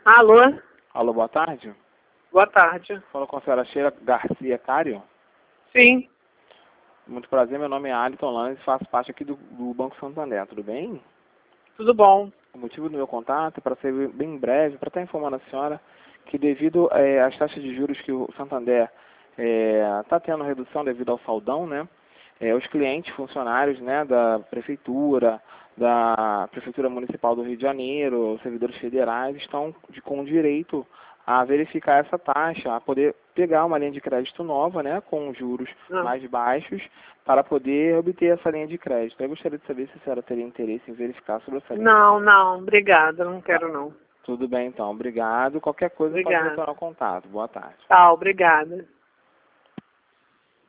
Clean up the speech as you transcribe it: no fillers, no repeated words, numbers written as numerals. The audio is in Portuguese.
Alô? Alô, boa tarde. Boa tarde. Fala com a senhora Sheila Garcia Cário. Sim, Muito prazer, meu nome é Aliton Lange, faço parte aqui do Banco Santander, tudo bem? tudo bom. O motivo do meu contato é para ser bem breve, para estar informando a senhora que devido às taxas de juros que o Santander está tendo redução devido ao saldão, né? Os clientes, funcionários, né, da Prefeitura Municipal do Rio de Janeiro, os servidores federais estão com direito a verificar essa taxa, a poder pegar uma linha de crédito nova, né, com juros Não, mais baixos, para poder obter essa linha de crédito. Eu gostaria de saber se a senhora teria interesse em verificar sobre essa linha de crédito. não, obrigada, não Tá. quero não. Tudo bem, então. Obrigado. Qualquer coisa pode Obrigada. retornar o contato. Boa tarde. Tá, obrigada.